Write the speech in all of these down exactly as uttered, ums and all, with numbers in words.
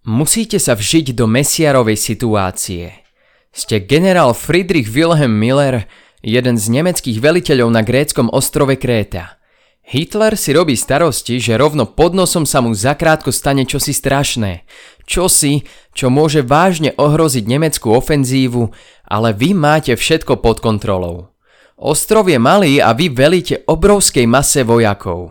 Musíte sa vžiť do Messiarovej situácie. Ste generál Friedrich Wilhelm Müller, jeden z nemeckých veliteľov na gréckom ostrove Kréta. Hitler si robí starosti, že rovno pod nosom sa mu zakrátko stane čosi strašné. Čosi, čo môže vážne ohroziť nemeckú ofenzívu, ale vy máte všetko pod kontrolou. Ostrov je malý a vy velíte obrovskej mase vojakov.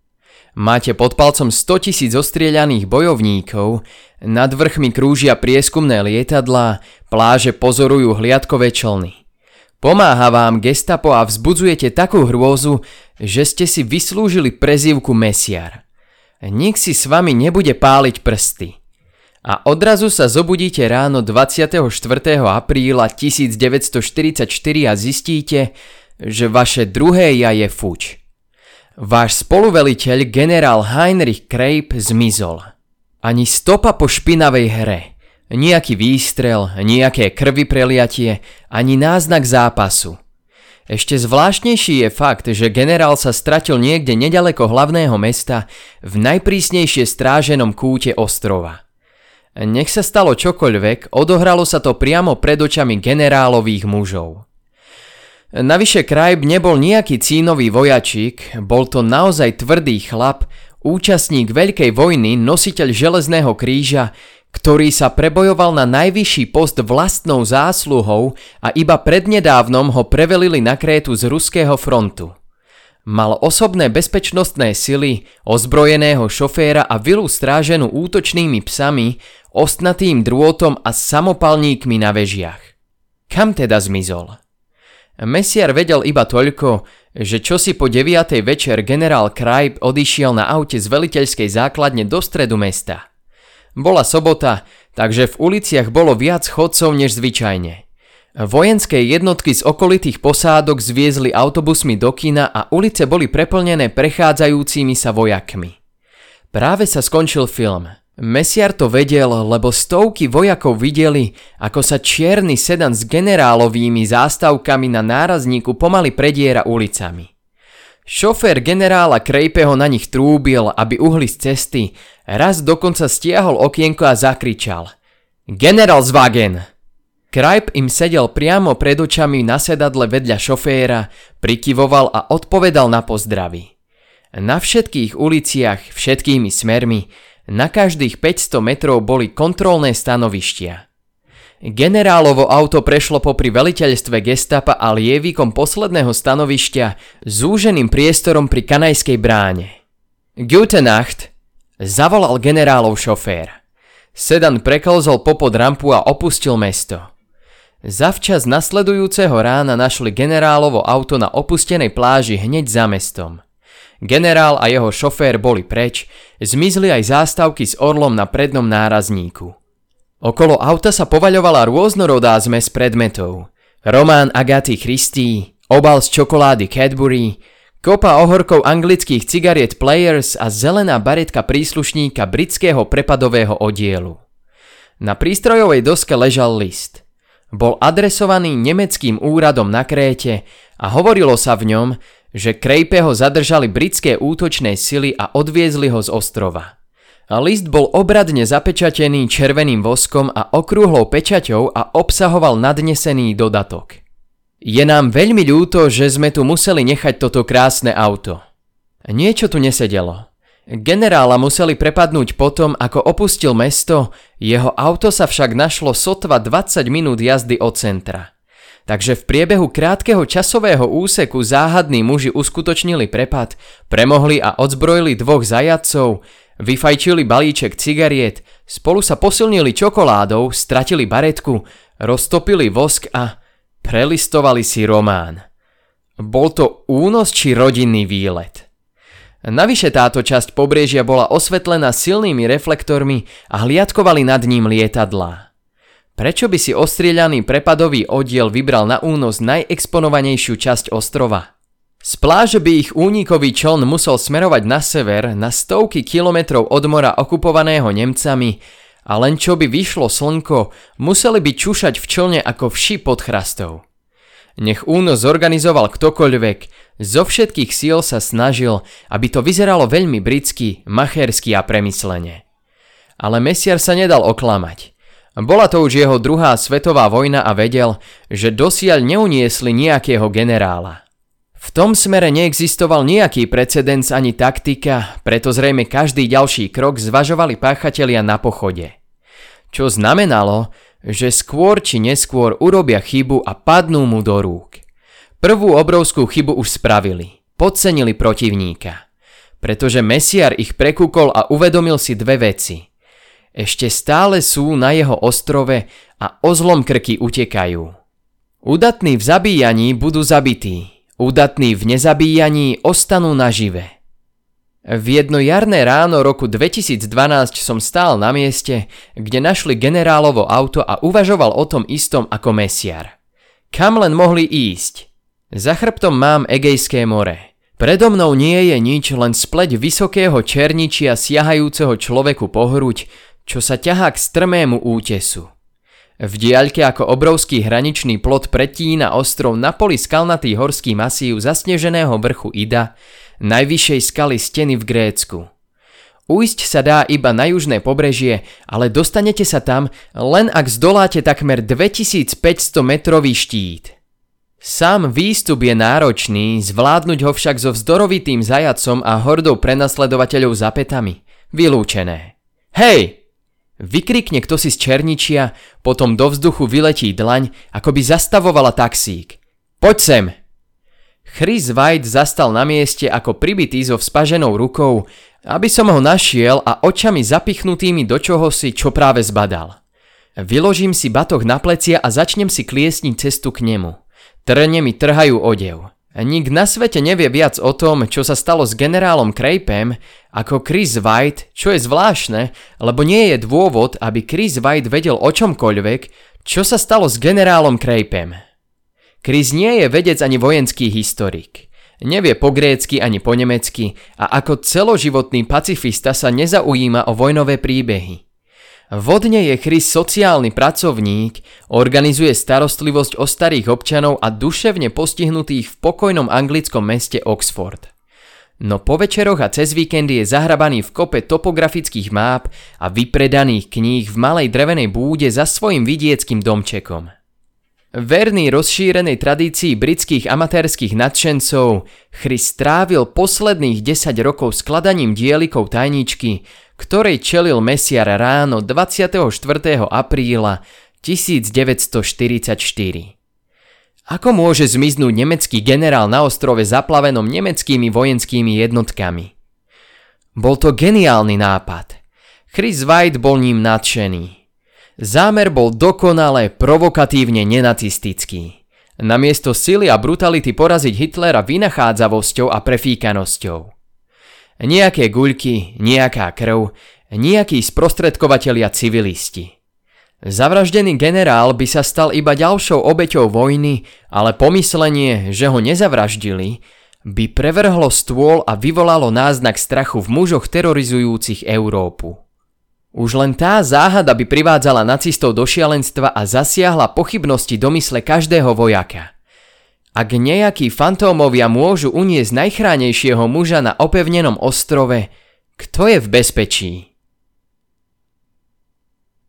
Máte pod palcom stotisíc ostrieľaných bojovníkov, nad vrchmi krúžia prieskumné lietadlá, pláže pozorujú hliadkové člny. Pomáha vám gestapo a vzbudzujete takú hrôzu, že ste si vyslúžili prezývku Mesiar. Nik si s vami nebude páliť prsty. A odrazu sa zobudíte ráno dvadsiateho štvrtého apríla tisícdeväťstoštyridsaťštyri a zistíte, že vaše druhé ja je fuč. Váš spoluveliteľ generál Heinrich Kreip zmizol. Ani stopa po špinavej hre. Nijaký výstrel, nejaké krvi preliatie, ani náznak zápasu. Ešte zvláštnejší je fakt, že generál sa stratil niekde nedaleko hlavného mesta v najprísnejšie stráženom kúte ostrova. Nech sa stalo čokoľvek, odohralo sa to priamo pred očami generálových mužov. Navyše Kreip nebol nejaký cínový vojačík, bol to naozaj tvrdý chlap, účastník veľkej vojny, nositeľ železného kríža, ktorý sa prebojoval na najvyšší post vlastnou zásluhou a iba prednedávnom ho prevelili na Krétu z ruského frontu. Mal osobné bezpečnostné sily, ozbrojeného šoféra a vilu stráženú útočnými psami, ostnatým drôtom a samopalníkmi na vežiach. Kam teda zmizol? Mesiar vedel iba toľko, že čosi po deviatej večer generál Kreip odišiel na aute z veliteľskej základne do stredu mesta. Bola sobota, takže v uliciach bolo viac chodcov než zvyčajne. Vojenské jednotky z okolitých posádok zviezli autobusmi do kina a ulice boli preplnené prechádzajúcimi sa vojakmi. Práve sa skončil film. Mesiar to vedel, lebo stovky vojakov videli, ako sa čierny sedan s generálovými zástavkami na nárazníku pomaly prediera ulicami. Šofér generála Kreipeho na nich trúbil, aby uhli z cesty, raz dokonca stiahol okienko a zakričal: Generálswagen! Kreip im sedel priamo pred očami na sedadle vedľa šoféra, prikyvoval a odpovedal na pozdravy. Na všetkých uliciach, všetkými smermi, na každých päťsto metrov boli kontrolné stanovištia. Generálovo auto prešlo popri veliteľstve gestapa a lievikom posledného stanovišťa zúženým priestorom pri Kanajskej bráne. Gute Nacht, zavolal generálov šofér. Sedan preklzol popod rampu a opustil mesto. Zavčas nasledujúceho rána našli generálovo auto na opustenej pláži hneď za mestom. Generál a jeho šofér boli preč, zmizli aj zástavky s orlom na prednom nárazníku. Okolo auta sa povaľovala rôznorodá zmes predmetov. Román Agaty Christie, obal z čokolády Cadbury, kopa ohorkov anglických cigariet Players a zelená baretka príslušníka britského prepadového oddielu. Na prístrojovej doske ležal list. Bol adresovaný nemeckým úradom na Kréte a hovorilo sa v ňom, že Kreipeho zadržali britské útočné sily a odviezli ho z ostrova. A list bol obradne zapečatený červeným voskom a okrúhlou pečaťou a obsahoval nadnesený dodatok. Je nám veľmi ľúto, že sme tu museli nechať toto krásne auto. Niečo tu nesedelo. Generála museli prepadnúť potom, ako opustil mesto, jeho auto sa však našlo sotva dvadsať minút jazdy od centra. Takže v priebehu krátkeho časového úseku záhadní muži uskutočnili prepad, premohli a odzbrojili dvoch zajatcov, vyfajčili balíček cigariet, spolu sa posilnili čokoládou, stratili baretku, roztopili vosk a prelistovali si román. Bol to únos či rodinný výlet? Navyše táto časť pobrežia bola osvetlená silnými reflektormi a hliadkovali nad ním lietadlá. Prečo by si ostrieľaný prepadový oddiel vybral na únos najexponovanejšiu časť ostrova? Z pláže by ich únikový čln musel smerovať na sever, na stovky kilometrov od mora okupovaného Nemcami a len čo by vyšlo slnko, museli by čušať v člne ako vši pod chrastou. Nech únos zorganizoval ktokoľvek, zo všetkých síl sa snažil, aby to vyzeralo veľmi britsky, machersky a premyslene. Ale Messier sa nedal oklamať. Bola to už jeho druhá svetová vojna a vedel, že dosiaľ neuniesli nejakého generála. V tom smere neexistoval nejaký precedens ani taktika, preto zrejme každý ďalší krok zvažovali páchatelia na pochode. Čo znamenalo, že skôr či neskôr urobia chybu a padnú mu do rúk. Prvú obrovskú chybu už spravili, podcenili protivníka. Pretože Messier ich prekúkol a uvedomil si dve veci. Ešte stále sú na jeho ostrove a o zlom krky utekajú. Udatní v zabíjaní budú zabití. Udatní v nezabíjaní ostanú nažive. V jedno jarné ráno roku dvetisícdvanásť som stál na mieste, kde našli generálovo auto a uvažoval o tom istom ako Messier. Kam len mohli ísť? Za chrbtom mám Egejské more. Predo mnou nie je nič, len spleť vysokého černičia siahajúceho človeku po hruď, čo sa ťahá k strmému útesu. V diaľke ako obrovský hraničný plot pretína ostrov na poli skalnatý horský masív zasneženého vrchu Ida, najvyššej skaly steny v Grécku. Ujsť sa dá iba na južné pobrežie, ale dostanete sa tam, len ak zdoláte takmer dvetisícpäťsto metrový štít. Sám výstup je náročný, zvládnuť ho však so vzdorovitým zajacom a hordou prenasledovateľov za pätami. Vylúčené. Hej! Vykrikne kto si z černičia, potom do vzduchu vyletí dlaň, ako by zastavovala taxík. Poď sem! Chris White zastal na mieste ako pribitý so vzpaženou rukou, aby som ho našiel a očami zapichnutými do čohosi, čo práve zbadal. Vyložím si batoh na plecia a začnem si kliesniť cestu k nemu. Trne mi trhajú odev. Nik na svete nevie viac o tom, čo sa stalo s generálom Crapem, ako Chris White, čo je zvláštne, lebo nie je dôvod, aby Chris White vedel o čomkoľvek, čo sa stalo s generálom Crapem. Chris nie je vedec ani vojenský historik. Nevie po grécky ani po nemecky a ako celoživotný pacifista sa nezaujíma o vojnové príbehy. Vodne je Chris sociálny pracovník, organizuje starostlivosť o starých občanov a duševne postihnutých v pokojnom anglickom meste Oxford. No po večeroch a cez víkendy je zahrabaný v kope topografických máp a vypredaných kníh v malej drevenej búde za svojim vidieckým domčekom. Verný rozšírenej tradícii britských amatérskych nadšencov, Chris strávil posledných desať rokov skladaním dielikov tajničky, ktorej čelil Messier ráno dvadsiateho štvrtého apríla tisícdeväťstoštyridsaťštyri. Ako môže zmiznúť nemecký generál na ostrove zaplavenom nemeckými vojenskými jednotkami? Bol to geniálny nápad. Chris White bol ním nadšený. Zámer bol dokonale provokatívne nenacistický. Namiesto sily a brutality poraziť Hitlera vynachádzavosťou a prefíkanosťou. Nejaké guľky, nejaká krv, nejakí sprostredkovatelia civilisti. Zavraždený generál by sa stal iba ďalšou obeťou vojny, ale pomyslenie, že ho nezavraždili, by prevrhlo stôl a vyvolalo náznak strachu v mužoch terorizujúcich Európu. Už len tá záhada by privádzala nacistov do šialenstva a zasiahla pochybnosti do mysle každého vojaka. Ak nejakí fantómovia môžu uniesť najchránejšieho muža na opevnenom ostrove, kto je v bezpečí?